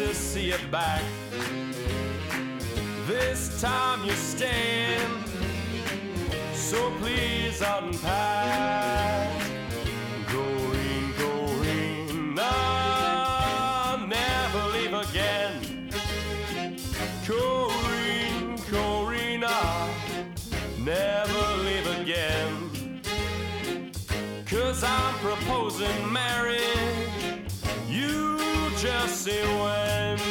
to see it back. This time you stand, so please unpack. Corrine, Corrine, I'll never leave again. Corrine, Corrine, I'll never leave again. 'Cause I'm proposing marriage, you just say when.